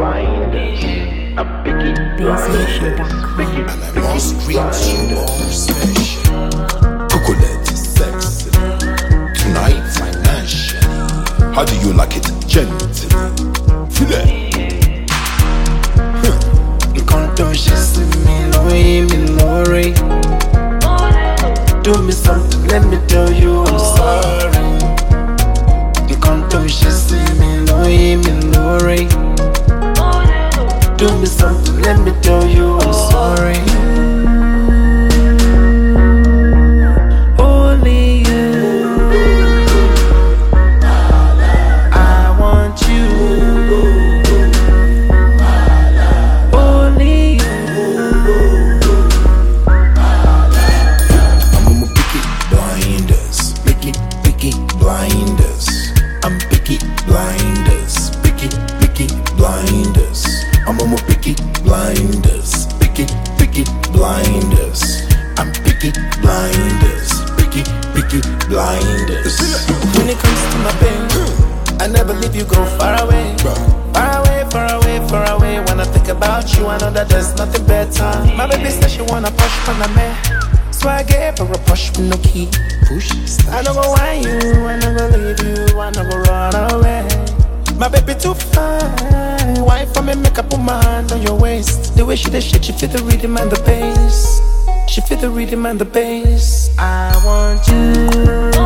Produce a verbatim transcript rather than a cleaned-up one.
blinders. I'm picky blinders. Picky, and I must treat you more special. Coconut sexy. Tonight financially. How do you like it gently? Feel it. You can't do shit me, Louis, me, Lori. Do me something, let me tell you I'm sorry. You can't do shit me, Louis, me, Lori. Do me something, let me tell you I'm sorry. Only you, I want you. Only you. I'm on my picky blinders. Picky, picky blinders. I'm picky blinders. Picky, picky blinders. I'm on my picky blinders. Picky, picky blinders. I'm picky blinders. Picky, picky blinders. When it comes to my pain, I never leave you go far away. Far away, far away, far away. When I think about you, I know that there's nothing better. My baby said she wanna push on the man, so I gave her a push with no key. Push, I don't go want you, I don't go leave you, I don't go run away. My baby too fine. Why for me make up put my hand on your waist? The way she did shit, she feel the rhythm and the bass. She feel the rhythm and the bass. I want you.